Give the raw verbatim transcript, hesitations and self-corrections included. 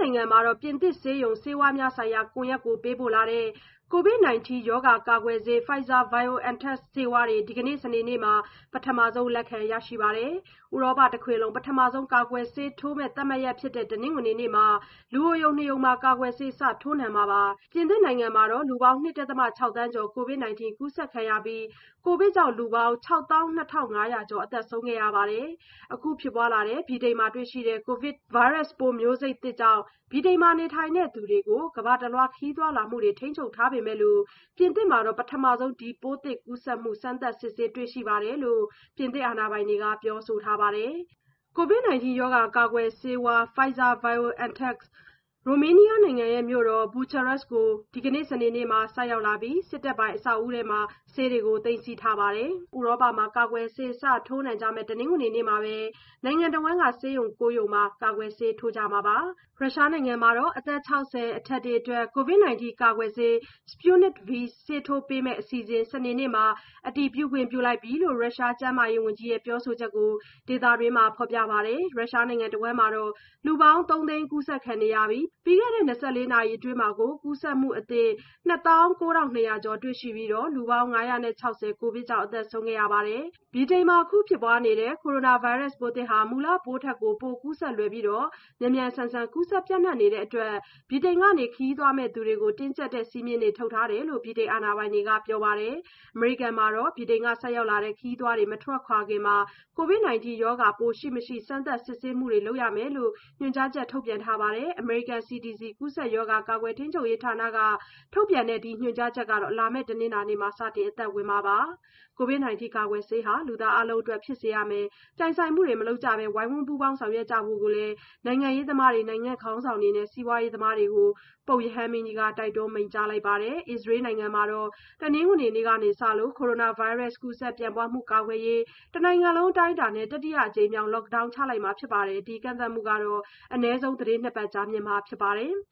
နိုင်ငံမှာပြင်သစ်ဆေးရုံဆေးဝါးများဆိုင်ရာကွန်ရက်ကိုပေးပို့လာတဲ့ ကိုဗစ် ၁၉ ရောဂါကာကွယ်ဆေး Pfizer-BioNTech ဆေးဝါးတွေ ဒီကနေ့ စနေနေ့မှာ ပထမဆုံးလက်ခံရရှိပါတယ်။ ဥရောပတခွင်လုံး ပထမဆုံးကာကွယ်ဆေးထိုးမယ့်သတ်မှတ်ရက်ဖြစ်တဲ့ တနင်္ဂနွေနေ့မှာ လူအိုရုံနှစ်ရုံမှာ ကာကွယ်ဆေးစထိုးနှံမှာပါ။ ပြင်သစ်နိုင်ငံမှာလူပေါင်း ၂.၆ သန်းကျော် ကိုဗစ် ၁၉ ကူးစက်ခံရပြီး ကိုဗစ်ကြောင့် လူပေါင်း ၆၂,၅၀၀ ကျော် သေဆုံးခဲ့ရပါတယ်။ အခုဖြစ်ပွားလာတဲ့ ဗြိတိန်မှာတွေ့ရှိတဲ့ ကိုဗစ်ဗိုင်းရပ်စ်ပိုးမျိုးစိတ်သစ်ကြောင့် ဗြိတိန်မှာနေထိုင်သူတွေကို ကမ္ဘာတလွှားခရီးသွားလာမှုတွေ ထိန်းချုပ်ထားပေမဲ့ ပြင်သစ်မှာ ပထမဆုံး ဒီပိုးသစ်ကူးစက်မှု စမ်းသပ်စစ်ဆေးတွေ့ရှိတယ်လို့ ပြင်သစ်အာဏာပိုင်တွေက ပြောဆိုထားပါတယ်။ ကိုဗစ် ၁၉ ရောဂါကာကွယ်ဆေး Pfizer-BioNTech ရိုမေးနီးယားနိုင်ငံမြို့တော် Bucharest ကို ဒီကနေ့ စနေနေ့မှာ ဆိုက်ရောက်လာပြီး စစ်တပ်ပိုင်အဆောက်အဦးထဲမှာ ဆေးတွေကို သိမ်းဆည်းထားပါတယ်။ ဥရောပမှာ ကာကွယ်ဆေးစထိုးနှံကြမယ့် တနင်္ဂနွေနေ့မှာပဲ နိုင်ငံတဝန်းက ဆေးရုံ ကိုး ရုံမှာ ကာကွယ်ဆေးထိုးကြမှာပါ။ ရုရှားနိုင်ငံမှာတော့ အသက် ၆၀ အထက်တွေအတွက် ကိုဗစ် ၁၉ ကာကွယ်ဆေး Sputnik V ဆေးထိုးပေးမယ့်အစီအစဉ် စနေနေ့မှာ အတည်ပြုခွင့်ပြုလိုက်ပြီလို့ ရုရှားကျန်းမာရေးဝန်ကြီးရဲ့ ပြောဆိုချက်ကို ဒေသတွင်းမှာ ဖော်ပြပါတယ်။ ရုရှားနိုင်ငံတဝန်းမှာ လူပေါင်း သုံး သိန်းကူးစက်ခံနေရပြီး ပြီးခဲ့တဲ့ ၂၄ နာရီအတွင်း ကူးစက်မှုအသစ် ၂၉,၂၀၀ ကျော်တွေ့ရှိပြီး လူပေါင်း ၅၆၀ ကိုဗစ်ကြောင့် သေဆုံးခဲ့ရပါတယ်။ ဗြိတိန်မှာ အခုဖြစ်ပွားနေတဲ့ ကိုရိုနာဗိုင်းရပ်စ်ပိုးသစ်ဟာ မူလပိုးထက် ပိုကူးစက်လွယ်ပြီး မြန်မြန်ဆန်ဆန်ကူးစက်ပျံ့နှံ့နေတဲ့အတွက် ဗြိတိန်ကနေ ခရီးသွားမယ့်သူတွေကို တင်းကြပ်တဲ့စည်းမျဉ်းတွေထုတ်ထားတယ်လို့ ဗြိတိန်အာဏာပိုင်တွေကပြောပါတယ်။ အမေရိကန်မှာတော့ ဗြိတိန်ကဆိုက်ရောက်လာတဲ့ ခရီးသွားတွေ မထွက်ခွာခင် ကိုဗစ် ၁၉ ရောဂါပိုးရှိမရှိ စမ်းသပ်စစ်ဆေးမှုတွေလုပ်ရမယ်လို့ ညွှန်ကြားချက်ထုတ်ပြန်ထားပါတယ်။ အမေရိကန် စီဒီစီ ကူးစက်ရောဂါကာကွယ်ထိန်းချုပ်ရေးဌာနက ထုတ်ပြန်တဲ့ ဒီညွှန်ကြားချက်ဟာ လာမယ့် တနင်္လာနေ့မှာ စတင်အသက်ဝင်မှာပါ။ ကိုဗစ် ၁၉ ကာကွယ်ဆေးဟာ လူသားအားလုံးအတွက်ဖြစ်စေရမယ်။ ပြိုင်ဆိုင်မှုတွေမလုပ်ကြဘဲ ဝိုင်းဝန်းပူးပေါင်းဆောင်ရွက်ကြဖို့လည်း နိုင်ငံရေးသမားတွေ၊ နိုင်ငံခေါင်းဆောင်တွေနဲ့ စီးပွားရေးသမားတွေကို ပုပ်ရဟန်းမင်းကြီးက တိုက်တွန်းမိန့်ကြားလိုက်ပါတယ်။ အစ္စရေးနိုင်ငံမှာတော့ တနင်္ဂနွေနေ့ကစလို့ ကိုရိုနာဗိုင်းရပ်စ်ကူးစက်ပြန့်ပွားမှုကာကွယ်ရေး တနိုင်ငံလုံးအတိုင်းအတာနဲ့ တတိယအကြိမ်မြောက် lockdown ချလိုက်မှာဖြစ်ပါတယ်။ ဒီကန့်သတ်မှုဟာ အနည်းဆုံး သီတင်းနှစ်ပတ်ကြာမြင့်မှာဖြစ်ပါတယ်။